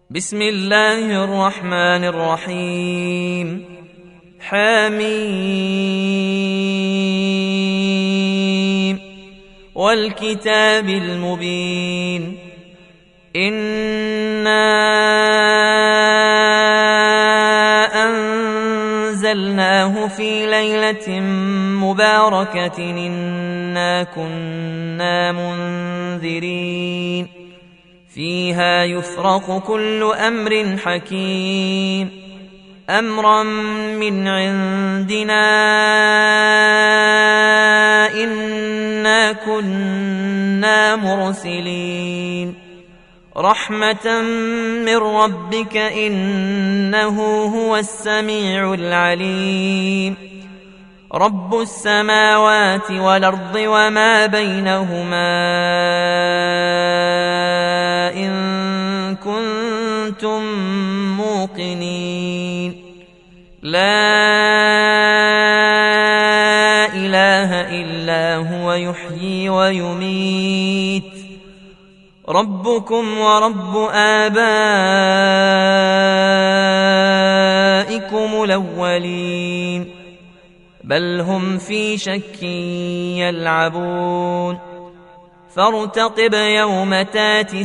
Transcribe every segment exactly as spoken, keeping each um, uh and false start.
بسم الله الرحمن الرحيم. حميم والكتاب المبين. إنا أنزلناه في ليلة مباركة إنا كنا منذرين فيها يفرق كل أمر حكيم أمرا من عندنا إنا كنا مرسلين رحمة من ربك إنه هو السميع العليم رب السماوات والأرض وما بينهما إن كنتم موقنين لا إله إلا هو يحيي ويميت ربكم ورب آبائكم الأولين بل هم في شك يلعبون فارتقب يوم تاتي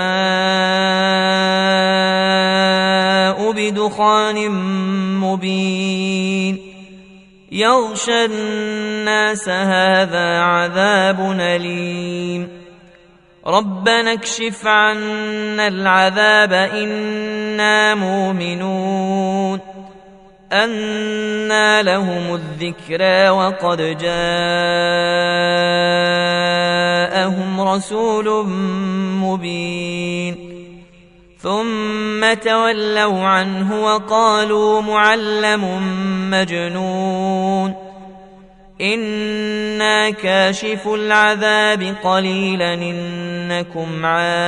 السماء بدخان مبين يغشى الناس هذا عذاب أليم ربنا اكشف عنا العذاب إنا مؤمنون أنى لهم الذكرى وقد جاءهم رسول مبين ثم تولوا عنه وقالوا معلم مجنون إنا كاشف العذاب قليلا إنكم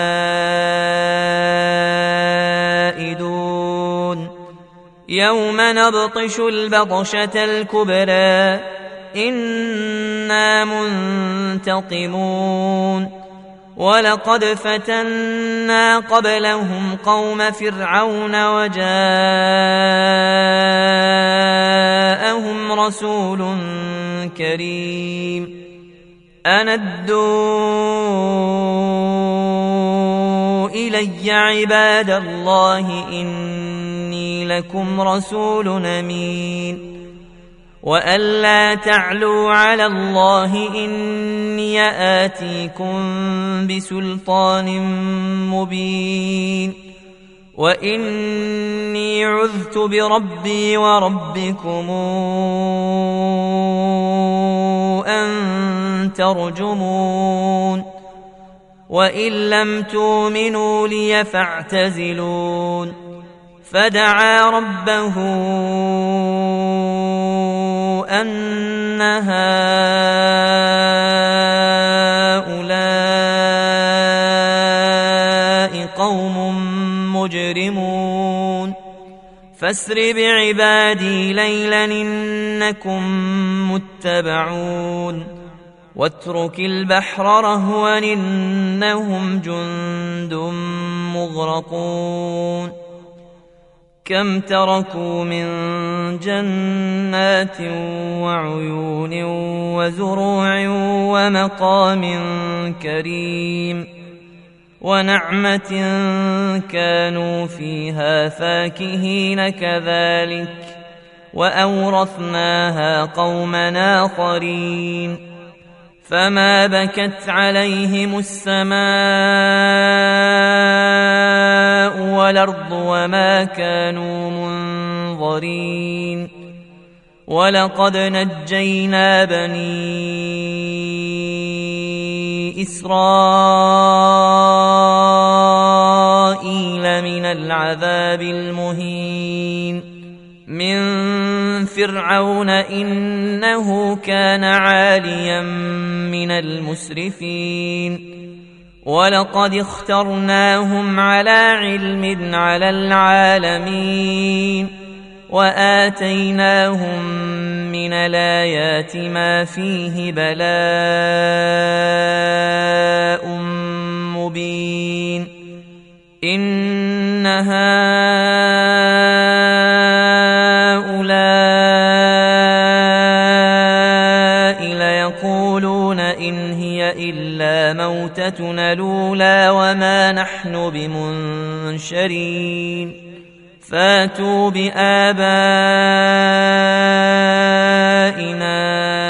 عائدون يوم نبطش البطشة الكبرى إنا منتقمون ولقد فتنا قبلهم قوم فرعون وجاءهم رسول كريم أن ادوا إلي عباد الله إني لكم رسول أمين وأن لا تعلوا على الله إني آتيكم بسلطان مبين وإني عذت بربي وربكم أن ترجمون وإن لم تؤمنوا لي فاعتزلون فدعا ربه أن هؤلاء قوم مجرمون فاسر بعبادي ليلا إنكم متبعون واترك البحر رهوا إنهم جند مغرقون كم تركوا من جنات وعيون وزروع ومقام كريم ونعمة كانوا فيها فاكهين كذلك وأورثناها قوما آخرين فما بكت عليهم السماء والأرض وما كانوا منظرين ولقد نجينا بني إسرائيل من العذاب المهين من فرعون إنه كان عاليا من المسرفين ولقد اخترناهم على علم على العالمين وآتيناهم من الآيات ما فيه بلاء مبين إن هؤلاء ليقولون إن هي إلا موتتنا الأولى وما نحن بمنشرين فاتوا بآبائنا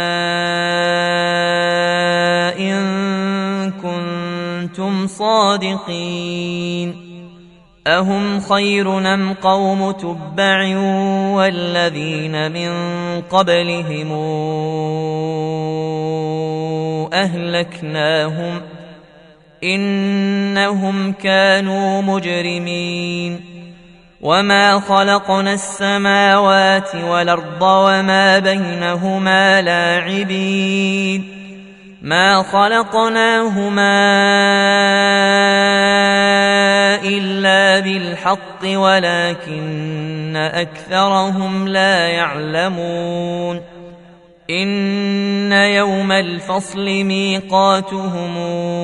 إن كنتم صادقين أهم خير أم قوم تبع والذين من قبلهم أهلكناهم إنهم كانوا مجرمين وما خلقنا السماوات والأرض وما بينهما لاعبين ما خلقناهما إلا بالحق ولكن أكثرهم لا يعلمون إن يوم الفصل ميقاتهم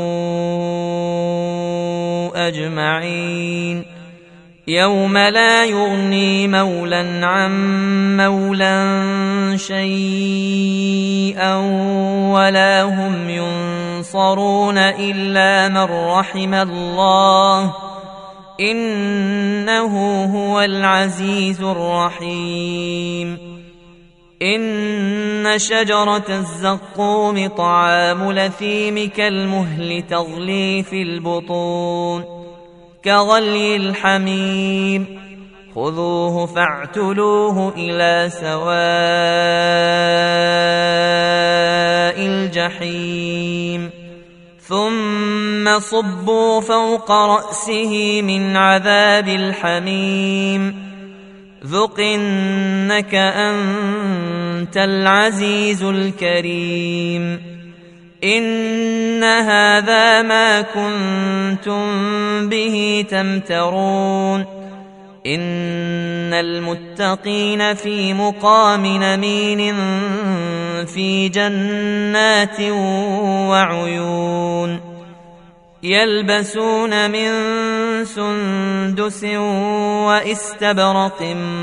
أجمعين يوم لا يغني مولى عن مولى شيئا ولا هم ينصرون إلا من رحم الله إنه هو العزيز الرحيم إن شجرة الزقوم طعام الأثيم كالمهل تغلي في البطون كغلي الحميم خذوه فاعتلوه إلى سواء الجحيم ثم صبوا فوق رأسه من عذاب الحميم ذق إنك أنت العزيز الكريم إن هذا ما كنتم به تمترون إن المتقين في مقام أمين في جنات وعيون يلبسون من سندس وإستبرق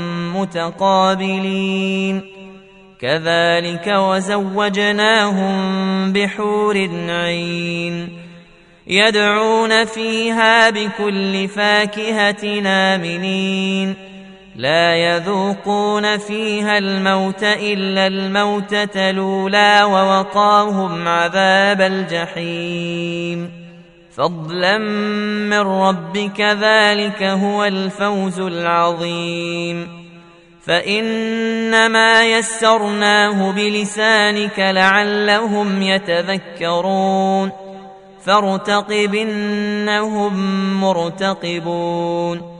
متقابلين كذلك وزوجناهم بحور عين يدعون فيها بكل فاكهة آمنين لا يذوقون فيها الموت إلا الموتة الأولى ووقاهم عذاب الجحيم فضلا من ربك ذلك هو الفوز العظيم فإنما يسرناه بلسانك لعلهم يتذكرون فارتقب إنهم مرتقبون